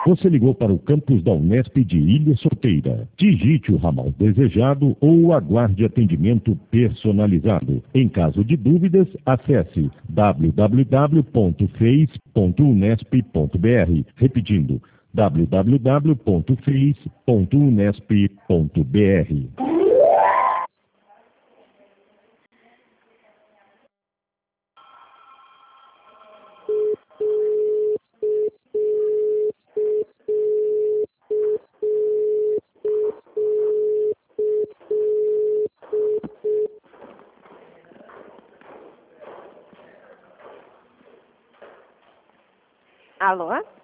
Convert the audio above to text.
Você ligou para o campus da Unesp de Ilha Solteira. Digite o ramal desejado ou aguarde atendimento personalizado. Em caso de dúvidas, acesse www.feis.unesp.br. Repetindo, www.feis.unesp.br. Alô?